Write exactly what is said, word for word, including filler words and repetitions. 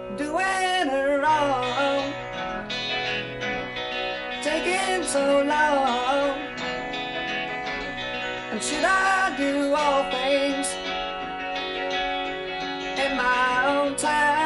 doing her wrong, taking so long. And should I do all things in my own time?